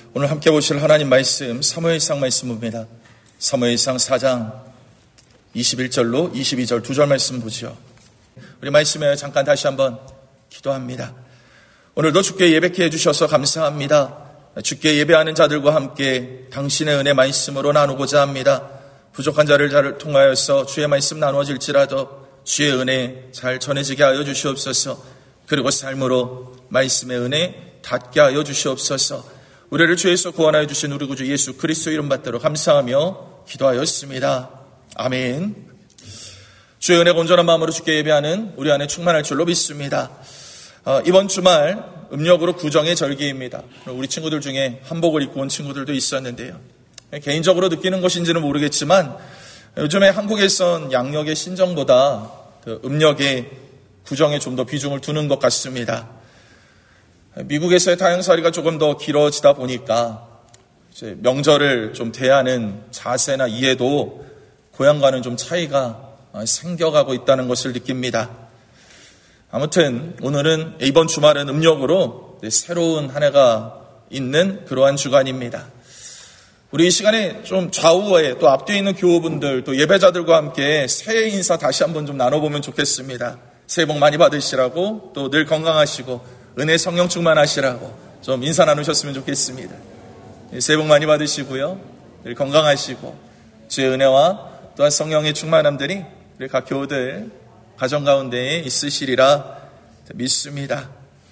오늘 함께 보실 하나님 말씀 사무엘상 말씀입니다. 사무엘상 4장 21절로 22절 두 절 말씀 보죠. 우리 말씀에 잠깐 다시 한번 기도합니다. 오늘도 주께 예배케 해주셔서 감사합니다. 주께 예배하는 자들과 함께 당신의 은혜 말씀으로 나누고자 합니다. 부족한 자를 통하여서 주의 말씀 나누어질지라도 주의 은혜 잘 전해지게 하여 주시옵소서. 그리고 삶으로 말씀의 은혜 닿게 하여 주시옵소서. 우리를 주에서 구원하여 주신 우리 구주 예수 그리스도 이름 받들어 감사하며 기도하였습니다. 아멘. 주의 은혜가 온전한 마음으로 주께 예배하는 우리 안에 충만할 줄로 믿습니다. 이번 주말 음력으로 구정의 절기입니다. 우리 친구들 중에 한복을 입고 온 친구들도 있었는데요. 개인적으로 느끼는 것인지는 모르겠지만 요즘에 한국에선 양력의 신정보다 음력의 구정에 좀 더 비중을 두는 것 같습니다. 미국에서의 타향살이가 조금 더 길어지다 보니까 이제 명절을 좀 대하는 자세나 이해도 고향과는 좀 차이가 생겨가고 있다는 것을 느낍니다. 아무튼 오늘은 이번 주말은 음력으로 새로운 한 해가 있는 그러한 주간입니다. 우리 이 시간에 좀 좌우에 또 앞뒤에 있는 교우분들 또 예배자들과 함께 새해 인사 다시 한번 좀 나눠보면 좋겠습니다. 새해 복 많이 받으시라고 또 늘 건강하시고 은혜 성령 충만하시라고 좀 인사 나누셨으면 좋겠습니다. 새해 복 많이 받으시고요. 늘 건강하시고 주의 은혜와 또한 성령의 충만함들이 우리 각 교우들 가정 가운데에 있으시리라 믿습니다.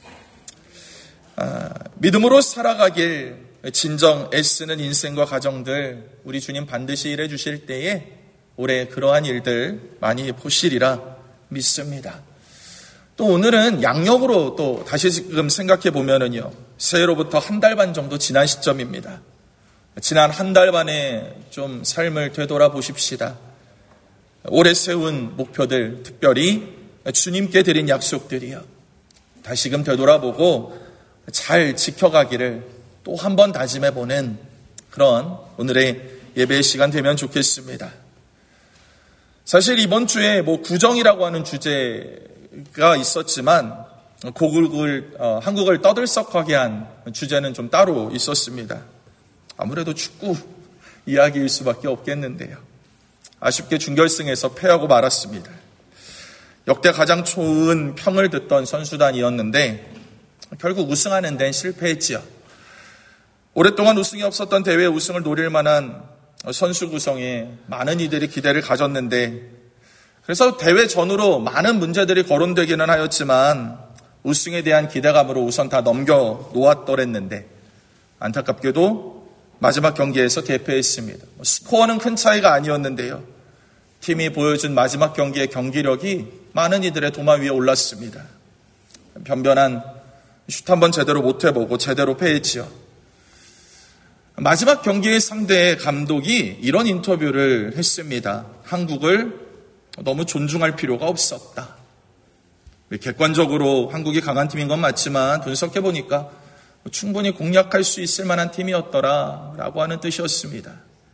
믿음으로 살아가길 진정 애쓰는 인생과 가정들 우리 주님 반드시 일해 주실 때에 올해 그러한 일들 많이 보시리라 믿습니다. 또 오늘은 양력으로 또 다시 지금 생각해 보면은요, 새해로부터 한 달 반 정도 지난 시점입니다. 지난 한 달 반에 좀 삶을 되돌아보십시다. 올해 세운 목표들, 특별히 주님께 드린 약속들이요, 다시금 되돌아보고 잘 지켜가기를 또 한 번 다짐해보는 그런 오늘의 예배의 시간 되면 좋겠습니다. 사실 이번 주에 구정이라고 하는 주제가 있었지만 한국을 떠들썩하게 한 주제는 좀 따로 있었습니다. 아무래도 축구 이야기일 수밖에 없겠는데요. 아쉽게 준결승에서 패하고 말았습니다. 역대 가장 좋은 평을 듣던 선수단이었는데 결국 우승하는 데는 실패했지요. 오랫동안 우승이 없었던 대회 우승을 노릴 만한 선수 구성에 많은 이들이 기대를 가졌는데, 그래서 대회 전후로 많은 문제들이 거론되기는 하였지만 우승에 대한 기대감으로 우선 다 넘겨 놓았더랬는데 안타깝게도 마지막 경기에서 대패했습니다. 스코어는 큰 차이가 아니었는데요, 팀이 보여준 마지막 경기의 경기력이 많은 이들의 도마 위에 올랐습니다. 변변한 슛 한번 제대로 못해보고 제대로 패했지요. 마지막 경기의 상대 감독이 이런 인터뷰를 했습니다. 한국을 너무 존중할 필요가 없었다. 객관적으로 한국이 강한 팀인 건 맞지만 분석해보니까 충분히 공략할 수 있을 만한 팀이었더라 라고 하는 뜻이었습니다.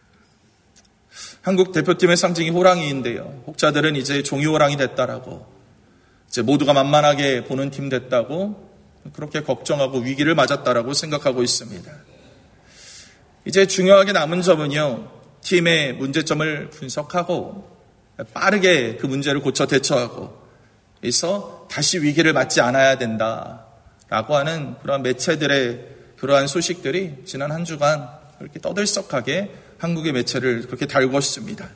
한국 대표팀의 상징이 호랑이인데요, 혹자들은 이제 종이호랑이 됐다라고, 이제 모두가 만만하게 보는 팀 됐다고 그렇게 걱정하고 위기를 맞았다라고 생각하고 있습니다. 이제 중요하게 남은 점은요, 팀의 문제점을 분석하고 빠르게 그 문제를 고쳐 대처하고 그래서 다시 위기를 맞지 않아야 된다라고 하는 그러한 매체들의 그러한 소식들이 지난 한 주간 그렇게 떠들썩하게 한국의 매체를 그렇게 달궜습니다.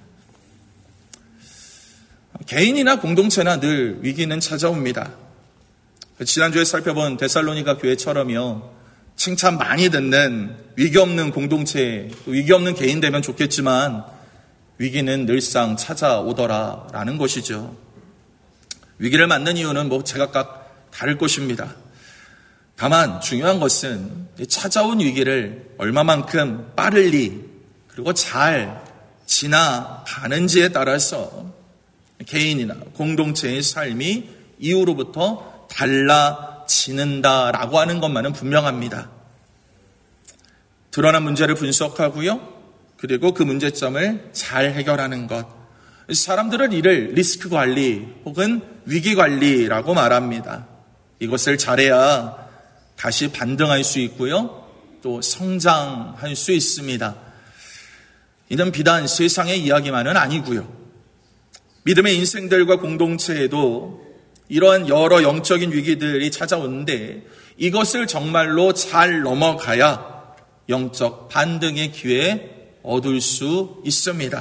개인이나 공동체나 늘 위기는 찾아옵니다. 지난주에 살펴본 데살로니가 교회처럼요, 칭찬 많이 듣는 위기 없는 공동체, 위기 없는 개인 되면 좋겠지만 위기는 늘상 찾아오더라라는 것이죠. 위기를 맞는 이유는 제각각 다를 것입니다. 다만 중요한 것은 찾아온 위기를 얼마만큼 빠르리 그리고 잘 지나가는지에 따라서 개인이나 공동체의 삶이 이후로부터 달라지는다라고 하는 것만은 분명합니다. 드러난 문제를 분석하고요, 그리고 그 문제점을 잘 해결하는 것. 사람들은 이를 리스크 관리 혹은 위기 관리라고 말합니다. 이것을 잘해야 다시 반등할 수 있고요, 또 성장할 수 있습니다. 이는 비단 세상의 이야기만은 아니고요. 믿음의 인생들과 공동체에도 이러한 여러 영적인 위기들이 찾아오는데 이것을 정말로 잘 넘어가야 영적 반등의 기회에 얻을 수 있습니다.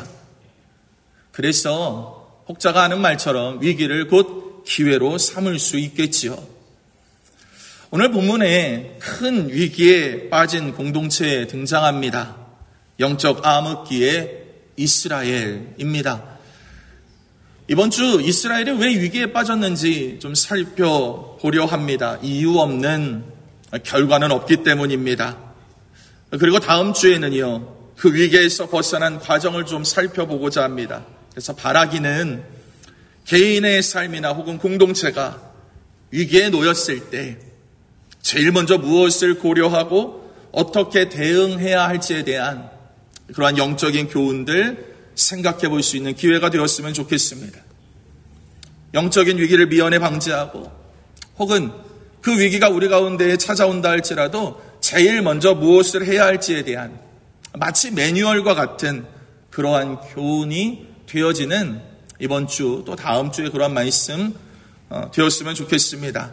그래서 혹자가 하는 말처럼 위기를 곧 기회로 삼을 수 있겠지요. 오늘 본문에 큰 위기에 빠진 공동체에 등장합니다. 영적 암흑기의 이스라엘입니다. 이번 주 이스라엘이 왜 위기에 빠졌는지 좀 살펴보려 합니다. 이유 없는 결과는 없기 때문입니다. 그리고 다음 주에는요, 그 위기에서 벗어난 과정을 좀 살펴보고자 합니다. 그래서 바라기는 개인의 삶이나 혹은 공동체가 위기에 놓였을 때 제일 먼저 무엇을 고려하고 어떻게 대응해야 할지에 대한 그러한 영적인 교훈들 생각해 볼 수 있는 기회가 되었으면 좋겠습니다. 영적인 위기를 미연에 방지하고 혹은 그 위기가 우리 가운데에 찾아온다 할지라도 제일 먼저 무엇을 해야 할지에 대한 마치 매뉴얼과 같은 그러한 교훈이 되어지는 이번 주 또 다음 주에 그러한 말씀 되었으면 좋겠습니다.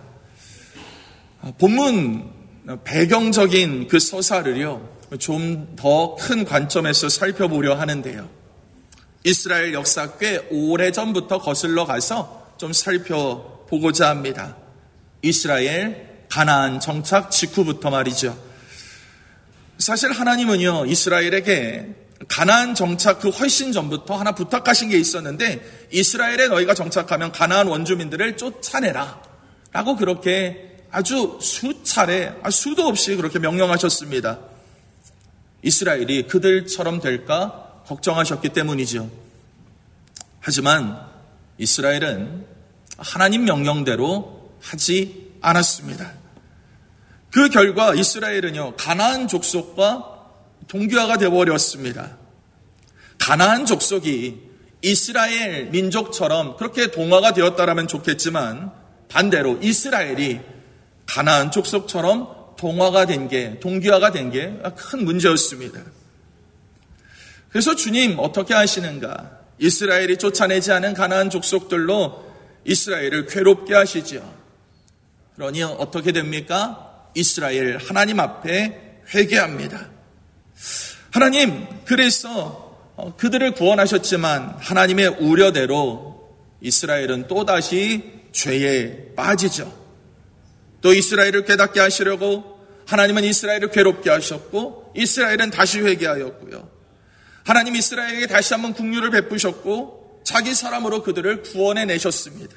본문 배경적인 그 서사를요 좀 더 큰 관점에서 살펴보려 하는데요. 이스라엘 역사 꽤 오래전부터 거슬러 가서 좀 살펴보고자 합니다. 이스라엘 가나안 정착 직후부터 말이죠. 사실 하나님은요 이스라엘에게 가나안 정착 그 훨씬 전부터 하나 부탁하신 게 있었는데 이스라엘에 너희가 정착하면 가나안 원주민들을 쫓아내라 라고 그렇게 아주 수차례 수도 없이 그렇게 명령하셨습니다. 이스라엘이 그들처럼 될까 걱정하셨기 때문이죠. 하지만 이스라엘은 하나님 명령대로 하지 않았습니다. 그 결과 이스라엘은요 가나안 족속과 동기화가 되어버렸습니다. 가나안 족속이 이스라엘 민족처럼 그렇게 동화가 되었다라면 좋겠지만 반대로 이스라엘이 가나안 족속처럼 동화가 된 게, 동기화가 된 게 큰 문제였습니다. 그래서 주님 어떻게 하시는가? 이스라엘이 쫓아내지 않은 가나안 족속들로 이스라엘을 괴롭게 하시죠. 그러니 어떻게 됩니까? 이스라엘 하나님 앞에 회개합니다. 하나님, 그래서 그들을 구원하셨지만 하나님의 우려대로 이스라엘은 또다시 죄에 빠지죠. 또 이스라엘을 깨닫게 하시려고 하나님은 이스라엘을 괴롭게 하셨고 이스라엘은 다시 회개하였고요. 하나님 이스라엘에게 다시 한번 긍휼을 베푸셨고 자기 사람으로 그들을 구원해 내셨습니다.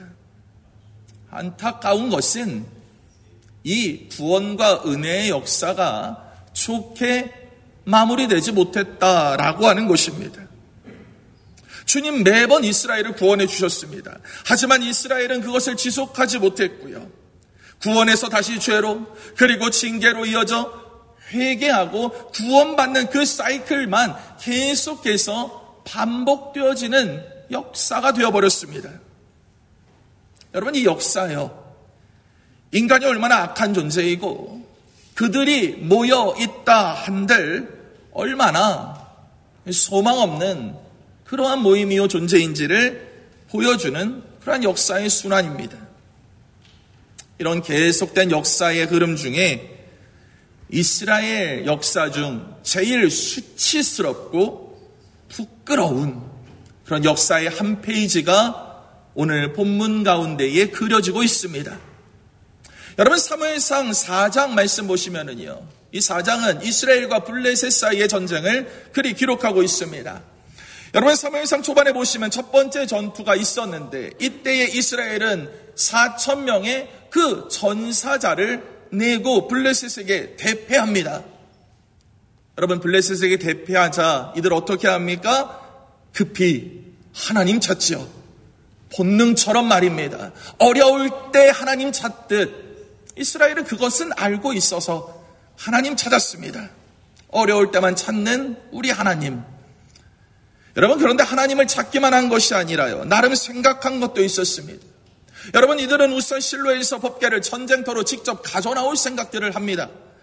안타까운 것은 이 구원과 은혜의 역사가 좋게 마무리되지 못했다라고 하는 것입니다. 주님 매번 이스라엘을 구원해 주셨습니다. 하지만 이스라엘은 그것을 지속하지 못했고요. 구원에서 다시 죄로 그리고 징계로 이어져 회개하고 구원받는 그 사이클만 계속해서 반복되어지는 역사가 되어버렸습니다. 여러분 이 역사요. 인간이 얼마나 악한 존재이고 그들이 모여 있다 한들 얼마나 소망 없는 그러한 모임이요 존재인지를 보여주는 그러한 역사의 순환입니다. 이런 계속된 역사의 흐름 중에 이스라엘 역사 중 제일 수치스럽고 부끄러운 그런 역사의 한 페이지가 오늘 본문 가운데에 그려지고 있습니다. 여러분 사무엘상 4장 말씀 보시면은요, 이 4장은 이스라엘과 블레셋 사이의 전쟁을 그리 기록하고 있습니다. 여러분 사무엘상 초반에 보시면 첫 번째 전투가 있었는데 이때의 이스라엘은 4,000명의 그 전사자를 내고 블레셋에게 대패합니다. 여러분 블레셋에게 대패하자 이들 어떻게 합니까? 급히 하나님 찾지요. 본능처럼 말입니다. 어려울 때 하나님 찾듯 이스라엘은 그것은 알고 있어서 하나님 찾았습니다. 어려울 때만 찾는 우리 하나님. 여러분 그런데 하나님을 찾기만 한 것이 아니라요. 나름 생각한 것도 있었습니다. 여러분 이들은 우선 실로에서 법궤를 전쟁터로 직접 가져나올 생각들을 합니다.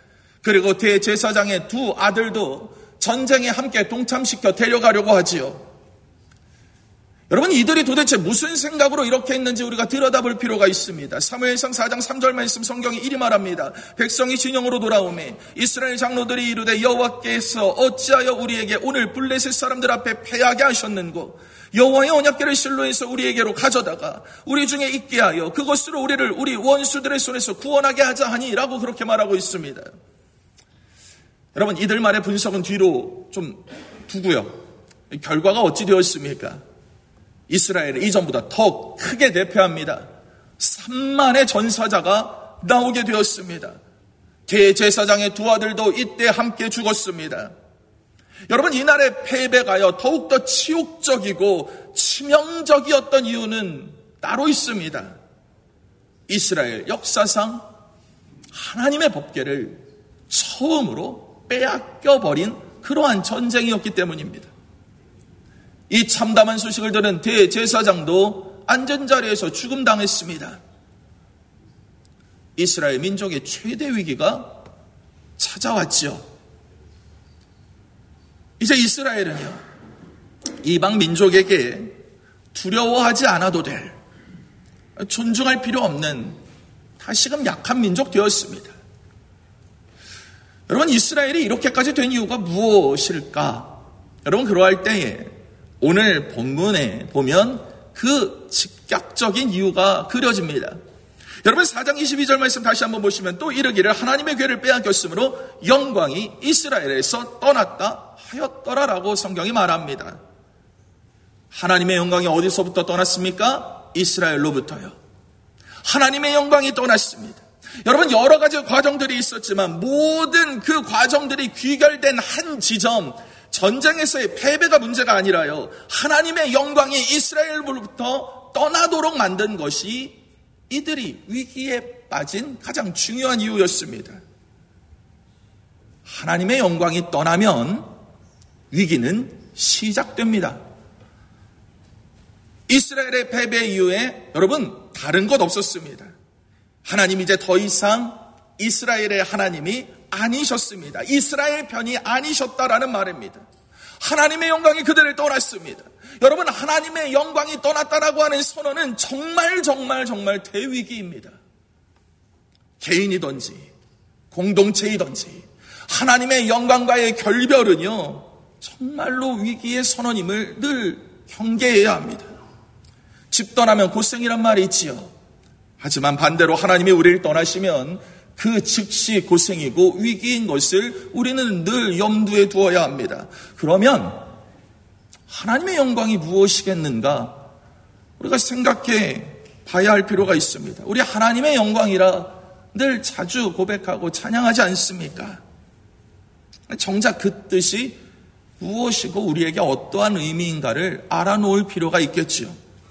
그리고 대제사장의 두 아들도 전쟁에 함께 동참시켜 데려가려고 하지요. 여러분, 이들이 도대체 무슨 생각으로 이렇게 했는지 우리가 들여다볼 필요가 있습니다. 사무엘상 4장 3절 말씀 성경이 이리 말합니다. 백성이 진영으로 돌아오매 이스라엘 장로들이 이르되 여호와께서 어찌하여 우리에게 오늘 블레셋 사람들 앞에 패하게 하셨는고 여호와의 언약궤를 실로에서 우리에게로 가져다가 우리 중에 있게 하여 그것으로 우리를 우리 원수들의 손에서 구원하게 하자 하니 라고 그렇게 말하고 있습니다. 여러분, 이들 말의 분석은 뒤로 좀 두고요. 결과가 어찌 되었습니까? 이스라엘은 이전보다 더 크게 대패합니다. 3만의 전사자가 나오게 되었습니다. 대제사장의 두 아들도 이때 함께 죽었습니다. 여러분, 이날의 패배가요 더욱더 치욕적이고 치명적이었던 이유는 따로 있습니다. 이스라엘 역사상 하나님의 법궤를 처음으로 빼앗겨버린 그러한 전쟁이었기 때문입니다. 이 참담한 소식을 들은 대제사장도 안전자리에서 죽음당했습니다. 이스라엘 민족의 최대 위기가 찾아왔죠. 이제 이스라엘은요, 이방 민족에게 두려워하지 않아도 될, 존중할 필요 없는 다시금 약한 민족 되었습니다. 여러분, 이스라엘이 이렇게까지 된 이유가 무엇일까? 여러분, 그러할 때에 오늘 본문에 보면 그 직접적인 이유가 그려집니다. 여러분, 4장 22절 말씀 다시 한번 보시면 또 이르기를 하나님의 궤를 빼앗겼으므로 영광이 이스라엘에서 떠났다 하였더라라고 성경이 말합니다. 하나님의 영광이 어디서부터 떠났습니까? 이스라엘로부터요. 하나님의 영광이 떠났습니다. 여러분, 여러 가지 과정들이 있었지만 모든 그 과정들이 귀결된 한 지점, 전쟁에서의 패배가 문제가 아니라요, 하나님의 영광이 이스라엘로부터 떠나도록 만든 것이 이들이 위기에 빠진 가장 중요한 이유였습니다. 하나님의 영광이 떠나면 위기는 시작됩니다. 이스라엘의 패배 이후에 여러분 다른 것 없었습니다. 하나님 이제 더 이상 이스라엘의 하나님이 아니셨습니다. 이스라엘 편이 아니셨다라는 말입니다. 하나님의 영광이 그들을 떠났습니다. 여러분, 하나님의 영광이 떠났다라고 하는 선언은 정말 대위기입니다. 개인이든지 공동체이든지 하나님의 영광과의 결별은요, 정말로 위기의 선언임을 늘 경계해야 합니다. 집 떠나면 고생이란 말이 있지요. 하지만 반대로 하나님이 우리를 떠나시면 그 즉시 고생이고 위기인 것을 우리는 늘 염두에 두어야 합니다. 그러면 하나님의 영광이 무엇이겠는가? 우리가 생각해 봐야 할 필요가 있습니다. 우리 하나님의 영광이라 늘 자주 고백하고 찬양하지 않습니까? 정작 그 뜻이 무엇이고 우리에게 어떠한 의미인가를 알아놓을 필요가 있겠지요.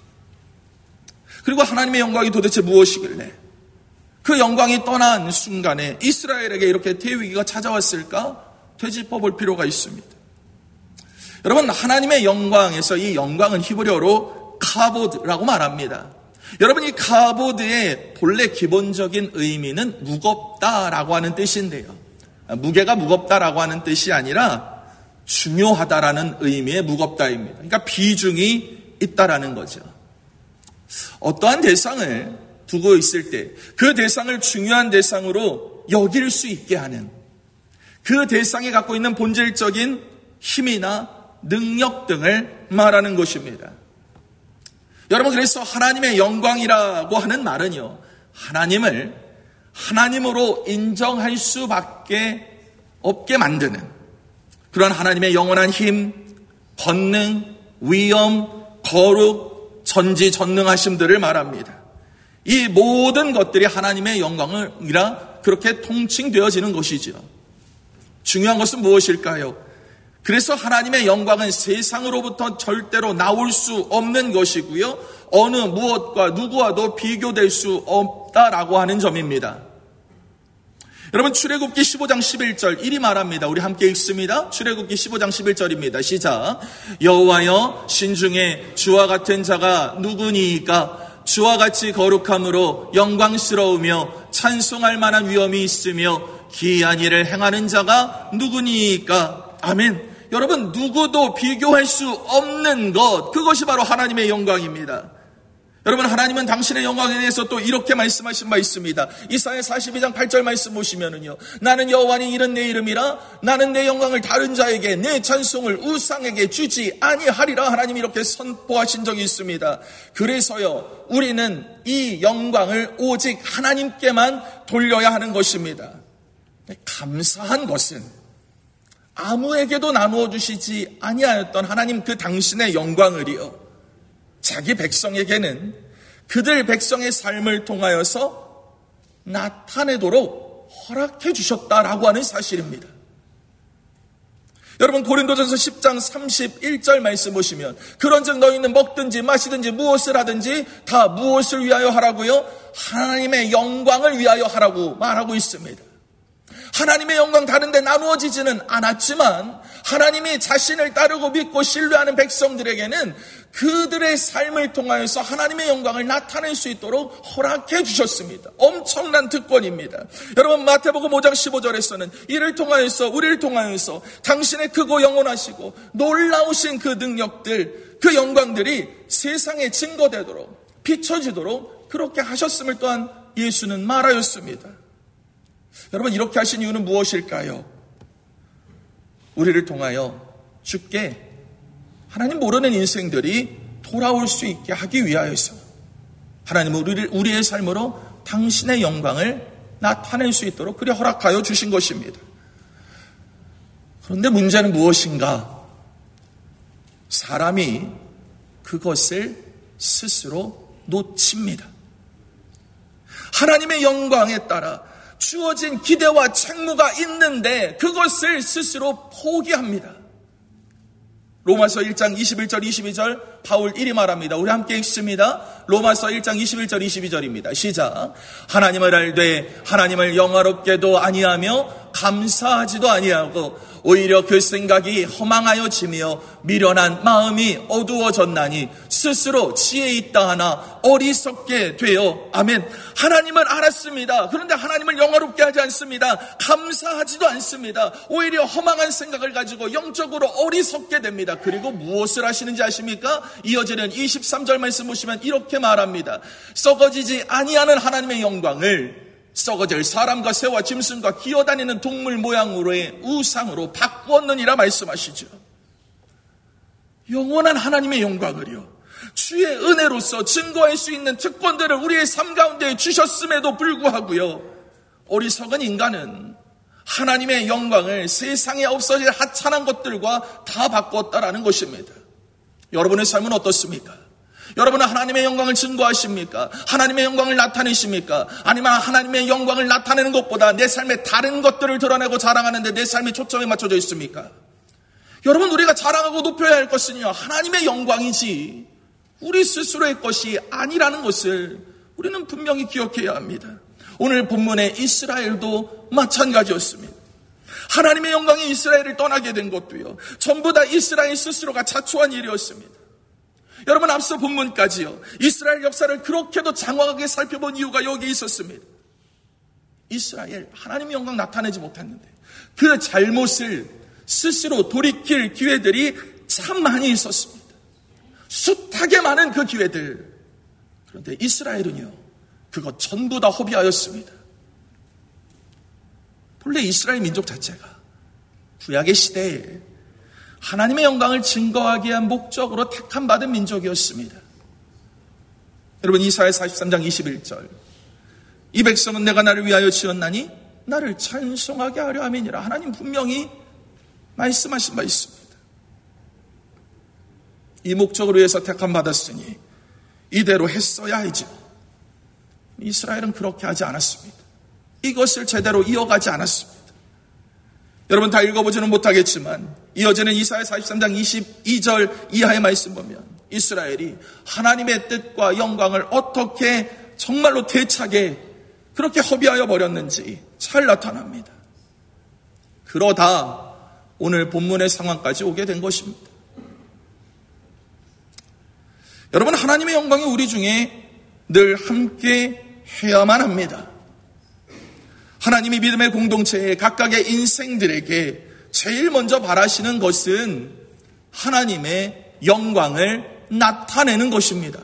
그리고 하나님의 영광이 도대체 무엇이길래 그 영광이 떠난 순간에 이스라엘에게 이렇게 대위기가 찾아왔을까? 되짚어볼 필요가 있습니다. 여러분, 하나님의 영광에서 이 영광은 히브리어로 카보드라고 말합니다. 여러분, 이 카보드의 본래 기본적인 의미는 무겁다라고 하는 뜻인데요. 무게가 무겁다라고 하는 뜻이 아니라 중요하다라는 의미의 무겁다입니다. 그러니까 비중이 있다라는 거죠. 어떠한 대상을 두고 있을 때 그 대상을 중요한 대상으로 여길 수 있게 하는, 그 대상이 갖고 있는 본질적인 힘이나 능력 등을 말하는 것입니다. 여러분, 그래서 하나님의 영광이라고 하는 말은요, 하나님을 하나님으로 인정할 수밖에 없게 만드는 그런 하나님의 영원한 힘, 권능, 위엄, 거룩, 전지전능하심들을 말합니다. 이 모든 것들이 하나님의 영광이라 그렇게 통칭되어지는 것이죠. 중요한 것은 무엇일까요? 그래서 하나님의 영광은 세상으로부터 절대로 나올 수 없는 것이고요, 어느 무엇과 누구와도 비교될 수 없다라고 하는 점입니다. 여러분, 출애굽기 15장 11절 이리 말합니다. 우리 함께 읽습니다. 출애굽기 15장 11절입니다. 시작. 여호와여, 신중에 주와 같은 자가 누구니이까? 주와 같이 거룩함으로 영광스러우며 찬송할 만한 위엄이 있으며 기이한 일을 행하는 자가 누구니까? 아멘. 여러분, 누구도 비교할 수 없는 것, 그것이 바로 하나님의 영광입니다. 여러분, 하나님은 당신의 영광에 대해서 또 이렇게 말씀하신 바 있습니다. 이사야 42장 8절 말씀 보시면은요, 나는 여호와니 이는 내 이름이라 나는 내 영광을 다른 자에게 내 찬송을 우상에게 주지 아니하리라. 하나님이 이렇게 선포하신 적이 있습니다. 그래서요, 우리는 이 영광을 오직 하나님께만 돌려야 하는 것입니다. 감사한 것은 아무에게도 나누어 주시지 아니하였던 하나님 그 당신의 영광을요, 자기 백성에게는 그들 백성의 삶을 통하여서 나타내도록 허락해 주셨다라고 하는 사실입니다. 여러분, 고린도전서 10장 31절 말씀 보시면, 그런즉 너희는 먹든지 마시든지 무엇을 하든지 다 무엇을 위하여 하라고요? 하나님의 영광을 위하여 하라고 말하고 있습니다. 하나님의 영광 다른데 나누어지지는 않았지만 하나님이 자신을 따르고 믿고 신뢰하는 백성들에게는 그들의 삶을 통하여서 하나님의 영광을 나타낼 수 있도록 허락해 주셨습니다. 엄청난 특권입니다. 여러분, 마태복음 5장 15절에서는 이를 통하여서, 우리를 통하여서 당신의 크고 영원하시고 놀라우신 그 능력들, 그 영광들이 세상에 증거되도록, 비춰지도록 그렇게 하셨음을 또한 예수는 말하였습니다. 여러분, 이렇게 하신 이유는 무엇일까요? 우리를 통하여 주께 하나님 모르는 인생들이 돌아올 수 있게 하기 위하여서 하나님은 우리의 삶으로 당신의 영광을 나타낼 수 있도록 그리 허락하여 주신 것입니다. 그런데 문제는 무엇인가? 사람이 그것을 스스로 놓칩니다. 하나님의 영광에 따라 주어진 기대와 책무가 있는데 그것을 스스로 포기합니다. 로마서 1장 21절 22절 바울 일이 말합니다. 우리 함께 읽습니다. 로마서 1장 21절 22절입니다. 시작. 하나님을 알되 하나님을 영화롭게도 아니하며 감사하지도 아니하고 오히려 그 생각이 허망하여지며 미련한 마음이 어두워졌나니 스스로 지혜 있다 하나 어리석게 되어. 아멘. 하나님을 알았습니다. 그런데 하나님을 영화롭게 하지 않습니다. 감사하지도 않습니다. 오히려 허망한 생각을 가지고 영적으로 어리석게 됩니다. 그리고 무엇을 하시는지 아십니까? 이어지는 23절 말씀 보시면 이렇게 말합니다. 썩어지지 아니하는 하나님의 영광을 썩어질 사람과 새와 짐승과 기어다니는 동물 모양으로의 우상으로 바꾸었느니라 말씀하시죠. 영원한 하나님의 영광을요, 주의 은혜로서 증거할 수 있는 특권들을 우리의 삶 가운데 주셨음에도 불구하고요, 어리석은 인간은 하나님의 영광을 세상에 없어질 하찮은 것들과 다 바꿨다라는 것입니다. 여러분의 삶은 어떻습니까? 여러분은 하나님의 영광을 증거하십니까? 하나님의 영광을 나타내십니까? 아니면 하나님의 영광을 나타내는 것보다 내 삶의 다른 것들을 드러내고 자랑하는데 내 삶이 초점에 맞춰져 있습니까? 여러분, 우리가 자랑하고 높여야 할 것은요, 하나님의 영광이지 우리 스스로의 것이 아니라는 것을 우리는 분명히 기억해야 합니다. 오늘 본문의 이스라엘도 마찬가지였습니다. 하나님의 영광이 이스라엘을 떠나게 된 것도요, 전부 다 이스라엘 스스로가 자초한 일이었습니다. 여러분, 앞서 본문까지요, 이스라엘 역사를 그렇게도 장황하게 살펴본 이유가 여기에 있었습니다. 이스라엘, 하나님의 영광 나타내지 못했는데 그 잘못을 스스로 돌이킬 기회들이 참 많이 있었습니다. 숱하게 많은 그 기회들. 그런데 이스라엘은요, 그것 전부 다 허비하였습니다. 본래 이스라엘 민족 자체가 구약의 시대에 하나님의 영광을 증거하기 위한 목적으로 택함받은 민족이었습니다. 여러분, 이사야 43장 21절. 이 백성은 내가 나를 위하여 지었나니 나를 찬송하게 하려 함이니라. 하나님 분명히 말씀하신 바 있습니다. 이 목적을 위해서 택함받았으니 이대로 했어야 하죠. 이스라엘은 그렇게 하지 않았습니다. 이것을 제대로 이어가지 않았습니다. 여러분, 다 읽어보지는 못하겠지만 이어지는 이사야 43장 22절 이하의 말씀 보면 이스라엘이 하나님의 뜻과 영광을 어떻게 정말로 대차게 그렇게 허비하여 버렸는지 잘 나타납니다. 그러다 오늘 본문의 상황까지 오게 된 것입니다. 여러분, 하나님의 영광이 우리 중에 늘 함께 해야만 합니다. 하나님이 믿음의 공동체에 각각의 인생들에게 제일 먼저 바라시는 것은 하나님의 영광을 나타내는 것입니다.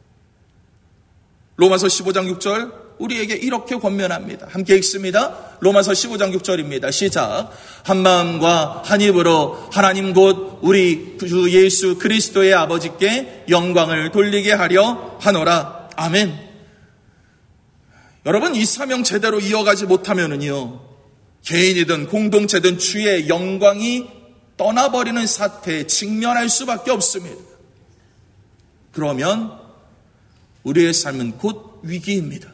로마서 15장 6절 우리에게 이렇게 권면합니다. 함께 읽습니다. 로마서 15장 6절입니다. 시작. 한 마음과 한 입으로 하나님 곧 우리 주 예수 그리스도의 아버지께 영광을 돌리게 하려 하노라. 아멘. 여러분, 이 사명 제대로 이어가지 못하면은요, 개인이든 공동체든 주의 영광이 떠나버리는 사태에 직면할 수밖에 없습니다. 그러면 우리의 삶은 곧 위기입니다.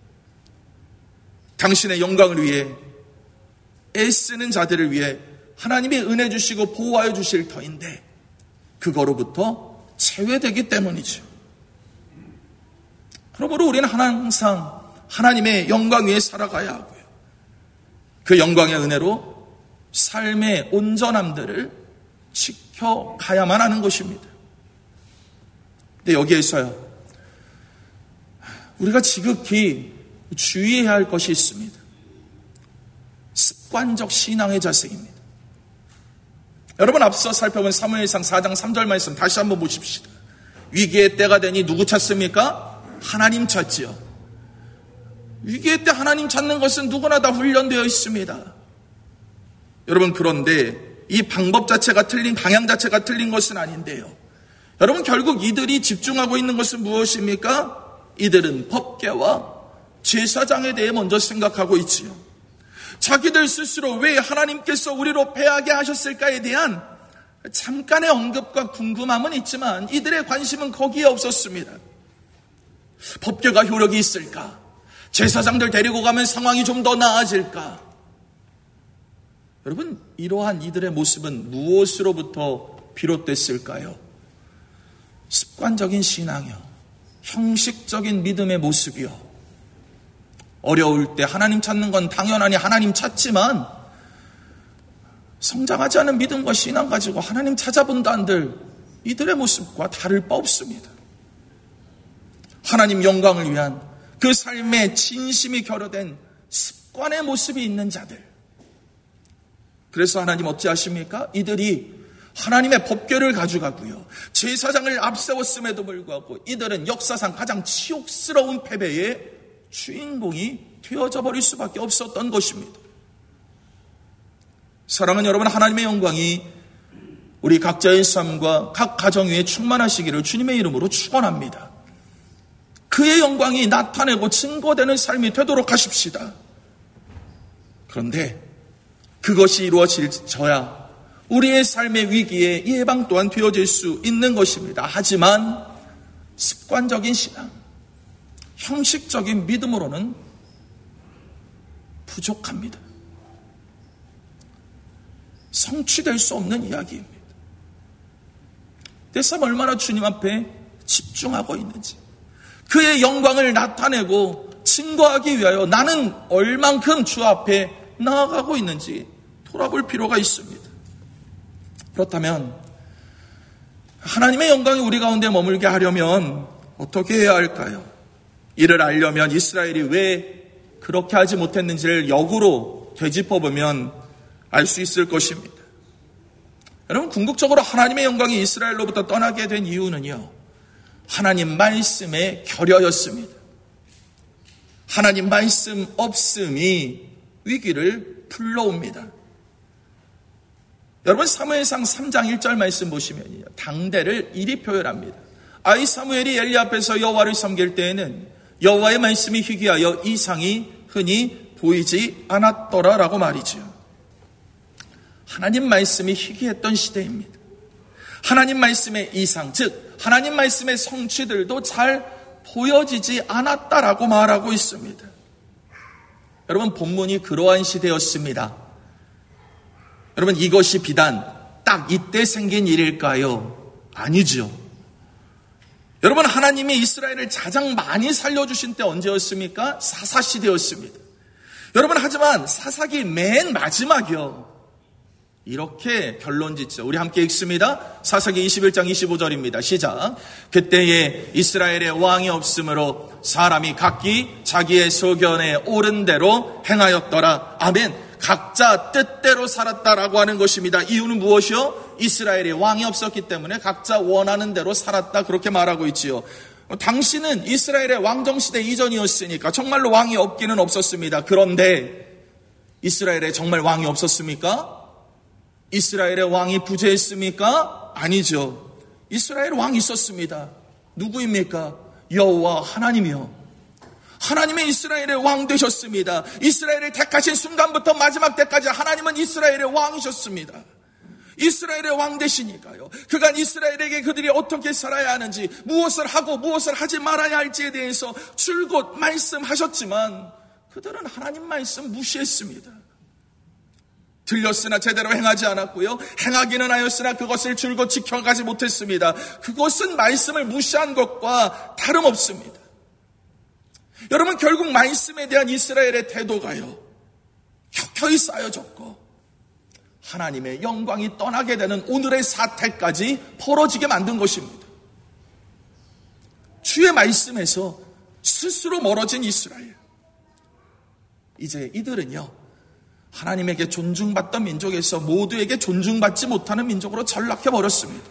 당신의 영광을 위해 애쓰는 자들을 위해 하나님이 은혜 주시고 보호하여 주실 터인데 그거로부터 제외되기 때문이죠. 그러므로 우리는 항상 하나님의 영광 위에 살아가야 하고요. 그 영광의 은혜로 삶의 온전함들을 지켜가야만 하는 것입니다. 근데 여기에서요, 우리가 지극히 주의해야 할 것이 있습니다. 습관적 신앙의 자세입니다. 여러분, 앞서 살펴본 사무엘상 4장 3절 말씀 다시 한번 보십시다. 위기의 때가 되니 누구 찾습니까? 하나님 찾지요. 위기의 때 하나님 찾는 것은 누구나 다 훈련되어 있습니다. 여러분, 그런데 이 방법 자체가 틀린, 방향 자체가 틀린 것은 아닌데요. 여러분, 결국 이들이 집중하고 있는 것은 무엇입니까? 이들은 법궤와 제사장에 대해 먼저 생각하고 있지요. 자기들 스스로 왜 하나님께서 우리로 패하게 하셨을까에 대한 잠깐의 언급과 궁금함은 있지만 이들의 관심은 거기에 없었습니다. 법궤가 효력이 있을까? 제사장들 데리고 가면 상황이 좀 더 나아질까? 여러분, 이러한 이들의 모습은 무엇으로부터 비롯됐을까요? 습관적인 신앙이요, 형식적인 믿음의 모습이요. 어려울 때 하나님 찾는 건 당연하니 하나님 찾지만 성장하지 않은 믿음과 신앙 가지고 하나님 찾아본다 한들 이들의 모습과 다를 바 없습니다. 하나님 영광을 위한 그 삶에 진심이 결여된 습관의 모습이 있는 자들. 그래서 하나님 어찌하십니까? 이들이 하나님의 법궤를 가져가고요, 제사장을 앞세웠음에도 불구하고 이들은 역사상 가장 치욕스러운 패배의 주인공이 되어져 버릴 수밖에 없었던 것입니다. 사랑하는 여러분, 하나님의 영광이 우리 각자의 삶과 각 가정 위에 충만하시기를 주님의 이름으로 축원합니다. 그의 영광이 나타내고 증거되는 삶이 되도록 하십시다. 그런데 그것이 이루어져야 우리의 삶의 위기에 예방 또한 되어질 수 있는 것입니다. 하지만 습관적인 신앙, 형식적인 믿음으로는 부족합니다. 성취될 수 없는 이야기입니다. 내 삶 얼마나 주님 앞에 집중하고 있는지, 그의 영광을 나타내고 증거하기 위하여 나는 얼만큼 주 앞에 나아가고 있는지 돌아볼 필요가 있습니다. 그렇다면 하나님의 영광이 우리 가운데 머물게 하려면 어떻게 해야 할까요? 이를 알려면 이스라엘이 왜 그렇게 하지 못했는지를 역으로 되짚어보면 알 수 있을 것입니다. 여러분, 궁극적으로 하나님의 영광이 이스라엘로부터 떠나게 된 이유는요, 하나님 말씀의 결여였습니다. 하나님 말씀 없음이 위기를 불러옵니다. 여러분, 사무엘상 3장 1절 말씀 보시면요, 당대를 이리 표현합니다. 아이 사무엘이 엘리 앞에서 여호와를 섬길 때에는 여호와의 말씀이 희귀하여 이상이 흔히 보이지 않았더라라고 말이죠. 하나님 말씀이 희귀했던 시대입니다. 하나님 말씀의 이상, 즉 하나님 말씀의 성취들도 잘 보여지지 않았다라고 말하고 있습니다. 여러분, 본문이 그러한 시대였습니다. 여러분, 이것이 비단 딱 이때 생긴 일일까요? 아니죠. 여러분, 하나님이 이스라엘을 가장 많이 살려주신 때 언제였습니까? 사사시대였습니다. 여러분, 하지만 사사기 맨 마지막이요, 이렇게 결론 짓죠. 우리 함께 읽습니다. 사사기 21장 25절입니다. 시작. 그때에 이스라엘의 왕이 없으므로 사람이 각기 자기의 소견에 옳은 대로 행하였더라. 아멘. 각자 뜻대로 살았다라고 하는 것입니다. 이유는 무엇이요? 이스라엘에 왕이 없었기 때문에 각자 원하는 대로 살았다, 그렇게 말하고 있지요. 당시는 이스라엘의 왕정시대 이전이었으니까 정말로 왕이 없기는 없었습니다. 그런데 이스라엘에 정말 왕이 없었습니까? 이스라엘의 왕이 부재했습니까? 아니죠. 이스라엘 왕이 있었습니다. 누구입니까? 여호와 하나님이요. 하나님의 이스라엘의 왕 되셨습니다. 이스라엘을 택하신 순간부터 마지막 때까지 하나님은 이스라엘의 왕이셨습니다. 이스라엘의 왕 되시니까요. 그간 이스라엘에게 그들이 어떻게 살아야 하는지, 무엇을 하고 무엇을 하지 말아야 할지에 대해서 줄곧 말씀하셨지만 그들은 하나님 말씀 무시했습니다. 들렸으나 제대로 행하지 않았고요. 행하기는 하였으나 그것을 줄곧 지켜가지 못했습니다. 그것은 말씀을 무시한 것과 다름없습니다. 여러분, 결국 말씀에 대한 이스라엘의 태도가요, 켜켜이 쌓여졌고 하나님의 영광이 떠나게 되는 오늘의 사태까지 벌어지게 만든 것입니다. 주의 말씀에서 스스로 멀어진 이스라엘. 이제 이들은요, 하나님에게 존중받던 민족에서 모두에게 존중받지 못하는 민족으로 전락해버렸습니다.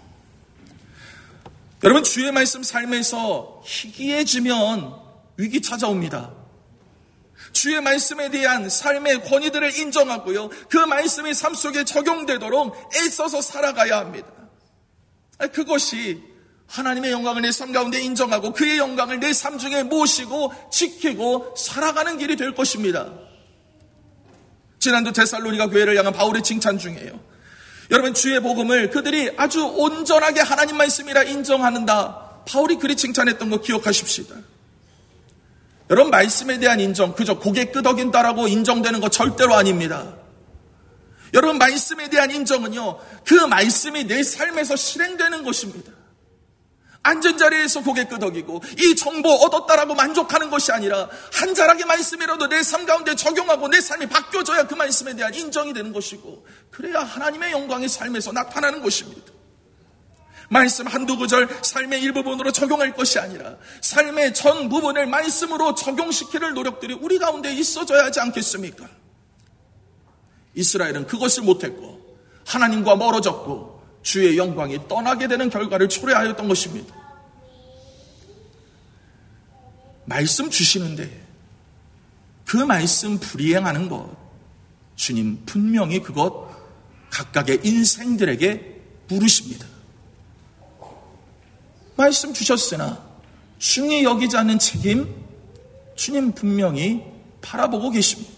여러분, 주의 말씀 삶에서 희귀해지면 위기 찾아옵니다. 주의 말씀에 대한 삶의 권위들을 인정하고요, 그 말씀이 삶 속에 적용되도록 애써서 살아가야 합니다. 그것이 하나님의 영광을 내 삶 가운데 인정하고 그의 영광을 내 삶 중에 모시고 지키고 살아가는 길이 될 것입니다. 지난주 데살로니가 교회를 향한 바울의 칭찬 중이에요. 여러분, 주의 복음을 그들이 아주 온전하게 하나님 말씀이라 인정한다, 바울이 그리 칭찬했던 거 기억하십시다. 여러분, 말씀에 대한 인정, 그저 고개 끄덕인다라고 인정되는 거 절대로 아닙니다. 여러분, 말씀에 대한 인정은요, 그 말씀이 내 삶에서 실행되는 것입니다. 앉은 자리에서 고개 끄덕이고 이 정보 얻었다라고 만족하는 것이 아니라 한 자락의 말씀이라도 내 삶 가운데 적용하고 내 삶이 바뀌어져야 그 말씀에 대한 인정이 되는 것이고, 그래야 하나님의 영광이 삶에서 나타나는 것입니다. 말씀 한두 구절 삶의 일부분으로 적용할 것이 아니라 삶의 전 부분을 말씀으로 적용시키는 노력들이 우리 가운데 있어져야 하지 않겠습니까? 이스라엘은 그것을 못했고 하나님과 멀어졌고 주의 영광이 떠나게 되는 결과를 초래하였던 것입니다. 말씀 주시는데 그 말씀 불이행하는 것, 주님 분명히 그것 각각의 인생들에게 물으십니다. 말씀 주셨으나 중히 여기지 않는 책임, 주님 분명히 바라보고 계십니다.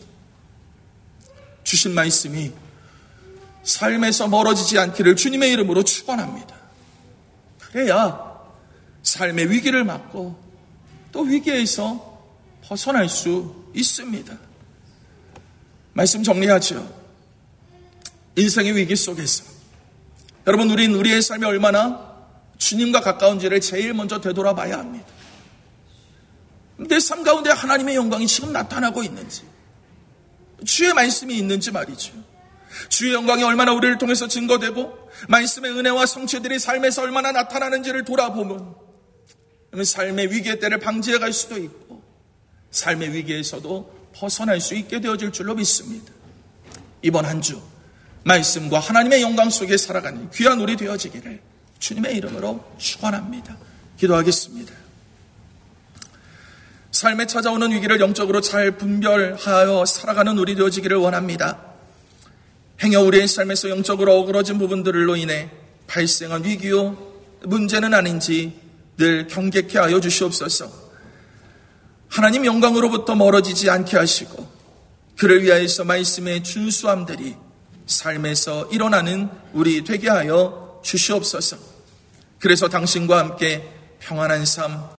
주신 말씀이 삶에서 멀어지지 않기를 주님의 이름으로 축원합니다. 그래야 삶의 위기를 맞고 또 위기에서 벗어날 수 있습니다. 말씀 정리하죠. 인생의 위기 속에서 여러분, 우리의 삶이 얼마나 주님과 가까운지를 제일 먼저 되돌아봐야 합니다. 내 삶 가운데 하나님의 영광이 지금 나타나고 있는지, 주의 말씀이 있는지 말이죠. 주의 영광이 얼마나 우리를 통해서 증거되고 말씀의 은혜와 성취들이 삶에서 얼마나 나타나는지를 돌아보면 삶의 위기의 때를 방지해 갈 수도 있고 삶의 위기에서도 벗어날 수 있게 되어질 줄로 믿습니다. 이번 한 주 말씀과 하나님의 영광 속에 살아가는 귀한 우리 되어지기를 주님의 이름으로 축원합니다. 기도하겠습니다. 삶에 찾아오는 위기를 영적으로 잘 분별하여 살아가는 우리 되어지기를 원합니다. 행여 우리의 삶에서 영적으로 어그러진 부분들로 인해 발생한 위기요 문제는 아닌지 늘 경계케 하여 주시옵소서. 하나님 영광으로부터 멀어지지 않게 하시고 그를 위하여서 말씀의 준수함들이 삶에서 일어나는 우리 되게 하여 주시옵소서. 그래서 당신과 함께 평안한 삶